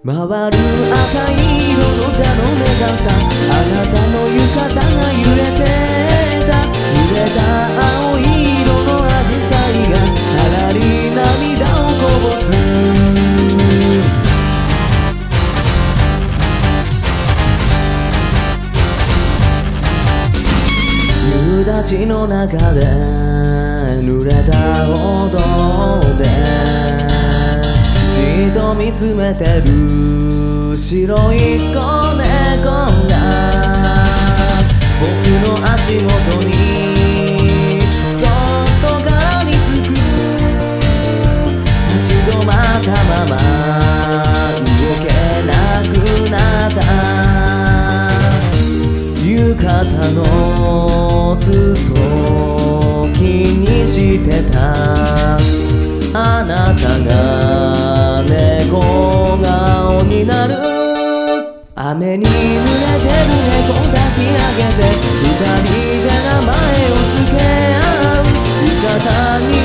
回る赤い色の蛇の目がさ、あなたの浴衣が揺れてた。濡れた青い色の紫陽花があらり涙をこぼす。夕立の中で濡れた歩道でじっと見つめてる白い子猫が僕の足元にそっと絡みつく。立ち止まったまま動けなくなった。浴衣の裾気にしてた。あなたが猫顔になる。雨に濡れてる猫抱き上げて二人で名前を付け合う。浴衣に